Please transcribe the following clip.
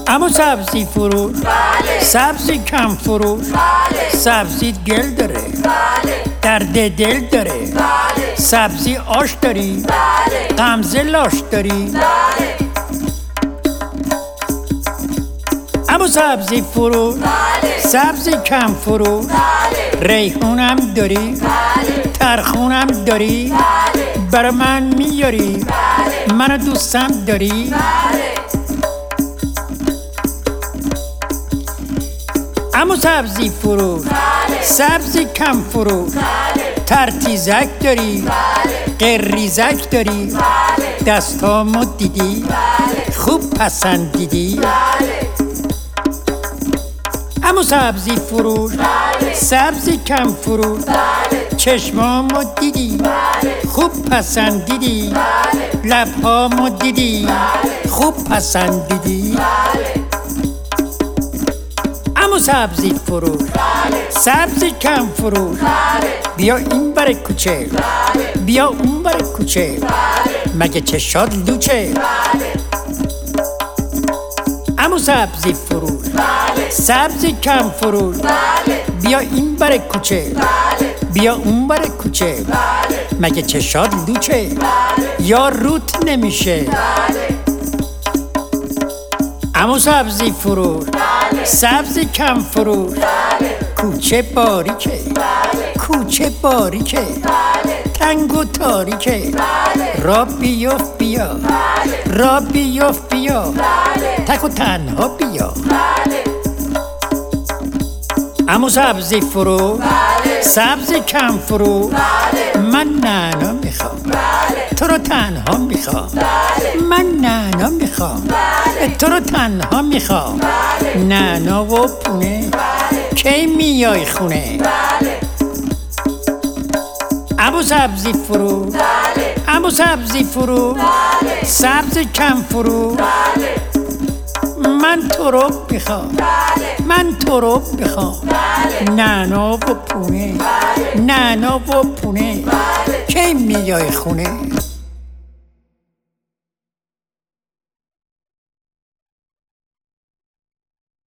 اما سبزی فروش، سبزی کم فروش، سبزی گل داره، درد دل داره، سبزی آش داری، غمزه لاش داری. اما سبزی فروش، سبزی کم فروش، ریحونم داری، ترخونم داری، برا من میاری، منو دوستم داری. اما سبزی فروش، سبزی کم فروش، ترتیزک داری، قریزک داری، دستامو دیدی، خوب پسندیدی. اما سبزی فروش، سبزی کم فروش، چشمامو دیدی، خوب پسندیدی، لبهامو دیدی، خوب پسندیدی. اما سبزی فروش، سبزی کم فروش، بیا این بر کوچه، بیا اون بر کوچه، مگه چشات لوچه؟ اما سبزی فروش، سبزی کم فروش، بیا این بر کوچه، بیا اون بر کوچه، مگه چشات لوچه یا روت نمیشه؟ اما سبزی فروش، سبزی کم فروش، کوچه باریکه، کوچه باریکه، تنگ و تاریکه، را بیفت بیا، را بیفت بیا، تک و تنها بیا. اما سبزی فروش، سبزی کم فروش، من نعنا میخوام، تو رو تنها میخوام، من نعنا میخوام، تو رو تنها میخوام، نعنا و پونه، کی میای خونه؟ اما سبزی فروش، اما سبزی فروش، سبزی کم فروش، من تو رو میخوام، من تو رو میخوام، نعنا و پونه، نعنا و پونه، کی میای خونه؟